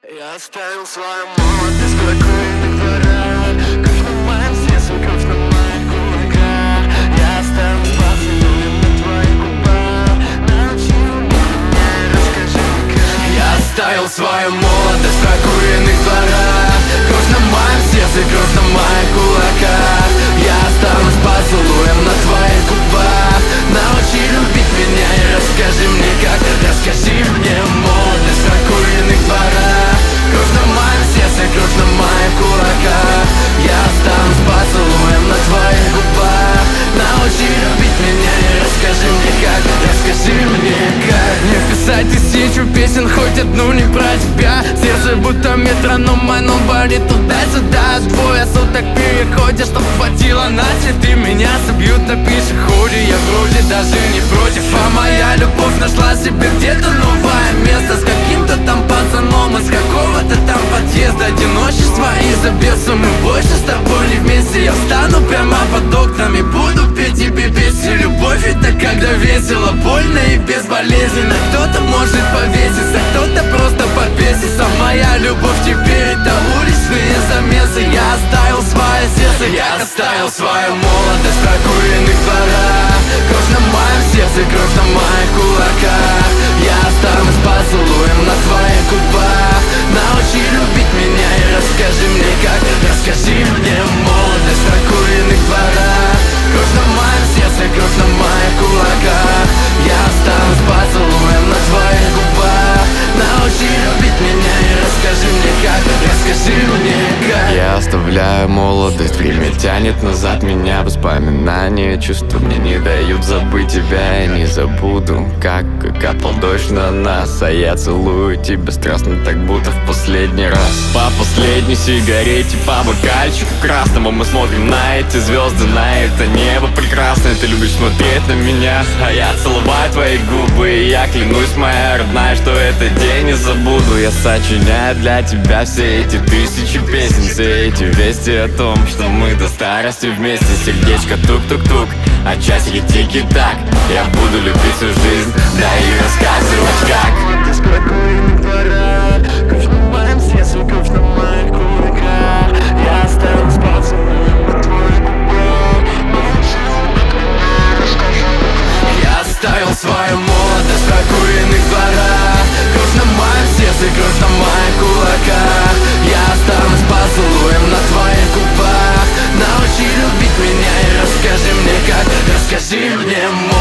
Я оставил свою молодость в спокойных дворах. Кровь на моем сердце, кровь на моих кулаках. Я останусь поцелуем на твоих губах. Научи меня, расскажи мне как. Я оставил свою молодость в прокуренных дворах. Кровь на моем сердце, кровь на моих кулаках. Я останусь поцелуем на твоих губах. Научи любить меня и расскажи мне как. Расскажи мне молодость в прокуренных дворах. Кровь на моем сердце, кровь на моих кулаках. Я останусь поцелуем на твоих губах. Научи любить меня и расскажи мне как. Расскажи мне как. Мне писать тысячу песен, хоть одну не про тебя. Сердце будто метроном, оно болит туда-сюда. Двое суток переходишь, чтоб хватило на цветы. Меня собьют на пешеходе, я вроде даже не против. А моя любовь нашла себе где-то новое место. С каким-то там пацаном из какого-то там подъезда. Одиночество из-за беса, мы больше с тобой не вместе. Я встану прямо под окнами, буду петь тебе песни. Любовь это когда весело, больно и безболезненно. Кто-то может повеситься, кто-то просто подбесится. Моя любовь теперь это уличные замесы. Я оставил свое сердце, я оставил свою молодость в прокуренных дворах. Кровь на моем сердце, кровь на моих кулаках. Я останусь поцелуем на твоих губах. Научи любить меня и расскажи мне как. Расскажи мне молодость в прокуренных дворах. Кровь на моем сердце, кровь на моих кулаках. Я останусь поцелуем на твоих губах. Научи любить меня и расскажи мне как. Расскажи мне как. Я оставляю молодость, время тянет назад меня. Воспоминания, чувства мне не дают забыть тебя. Я не забуду, как капал дождь на нас. А я целую тебя страстно, так будто в последний раз. По последней сигарете, по бокальчику красному мы смотрим на эти звезды, на это небо прекрасное. Ты любишь смотреть на меня, а я целоваю твои губы. И я клянусь, моя родная, что этот день не забуду. Я сочиняю для тебя все эти тысячи песен, все эти вести о том, что мы до старости вместе. Сердечко тук-тук-тук, а часики тики-так. Я буду любить всю жизнь, да и рассказывать как. Молодость в прокуренных дворах. Кровь на моем сердце, кровь на моих кулаках. Я останусь поцелуем на твоих губах. Научи любить меня, расскажи мне. Я оставил свою молодость в прокуренных дворах. Кровь на моем сердце, кровь на моих кулаках. Я останусь поцелуем на твоих губах. Научи любить меня и расскажи мне как. Расскажи мне